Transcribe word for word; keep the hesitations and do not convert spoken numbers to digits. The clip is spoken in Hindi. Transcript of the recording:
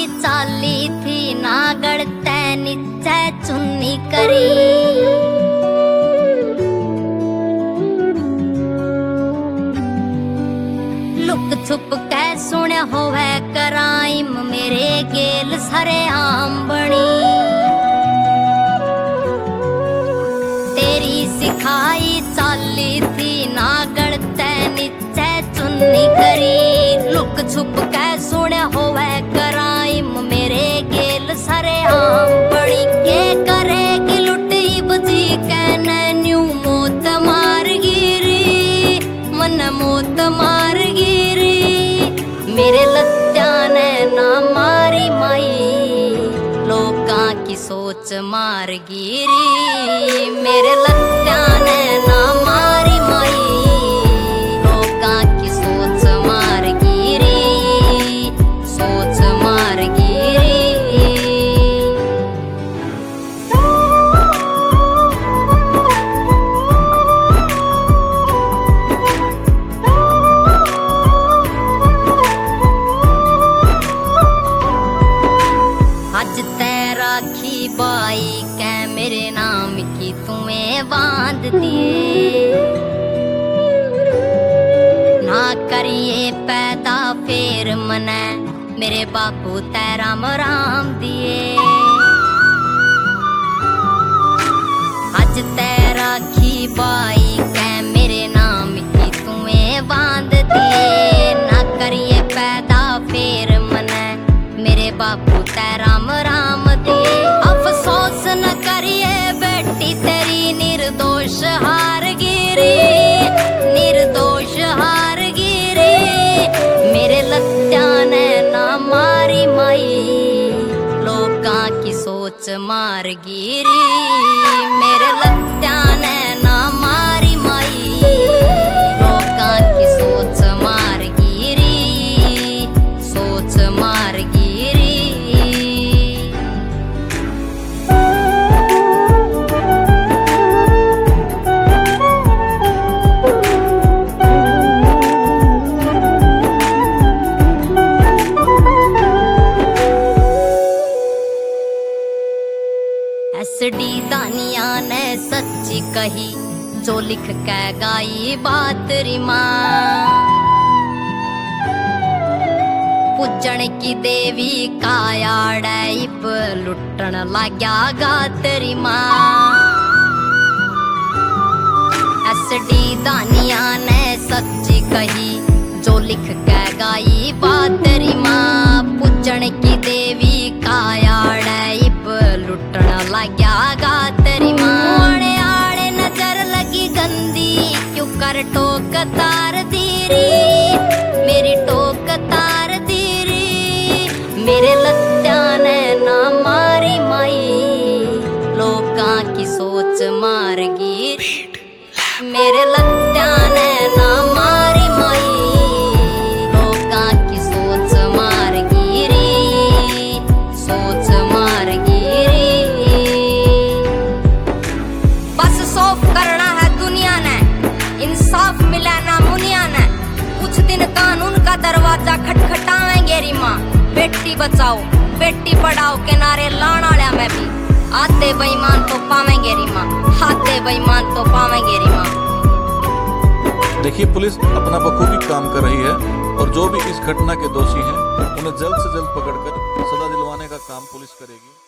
चाली थी नागड़ तै नीचे चुन्नी करी। लुक छुप कै सुने होवे कराइम मेरे गेल सरे आम बनी। तेरी सिखाई चाली थी नागड़ तै नीचे चुन्नी करी। लुक छुप कै सुने होवे कराइम मेरे गेल सरे आम बड़ी। के करेगी लुटी बजी कहने न्यू मौत मार गिरी मन मौत मार गिरी। मेरे लत्या ने ना मारी माई लोकां की सोच मार गिरी। मेरे लत्या ने ना मारी माई लोकां की सोच मार गिरी सोच मार गिरी। आज तै राखी बाई कै मेरे नाम की तुम्हें बांध दिए। ना करिए पैदा फेर मने मेरे बापू तै राम राम दिए। आज तै राखी बाई कै मेरे नाम की तुम्हें बांध दिए। ना करिए पैदा फेर मने मेरे बापू तै राम राम दिए। अफसोस न करिए बेटी तेरी निर्दोष हार गिरी निर्दोष हार गिरी। मेरे लत्या ने ना मारी माई लोकां की सोच मार गिरी। मेरे लत्या ने ना मारी माई लोकां की सोच मार गिरी सोच मार गिरी। एसडी दानिया ने सच्ची कही जो लिख के गाई बात री माँ। पूजन की देवी कायाड़े इप लुटन लाग्या गातरी माँ। एसडी दानिया ने सच्ची कही जो लिख के गाई बात री माँ। पूजन की देवी कायाड़े इप लुटन लाग्या गातरी माँ। आड़े आड़े नजर लगी गंदी क्यों कर टोक तार दीरी मेरी टोक तार दीरी। मेरे लत्या ने ना मारी माई लोकां की सोच मार गिरी। मेरे लत्या ने ना मारी माई लोकां की सोच मार गिरी सोच मार गिरी। बस सौफ करना है दुनिया ने इंसाफ मिला ना मुनिया ने। कुछ दिन कानून का दरवाजा खटखटाएंगे री माँ। बेटी बचाओ बेटी पढ़ाओ के नारे लाना वाला में भी आते बेईमान तो पावेंगे री माँ आते बेईमान तो पावेंगे री माँ। देखिए पुलिस अपना बखूबी काम कर रही है और जो भी इस घटना के दोषी हैं उन्हें जल्द से जल्द पकड़कर सजा दिलवाने का काम पुलिस करेगी।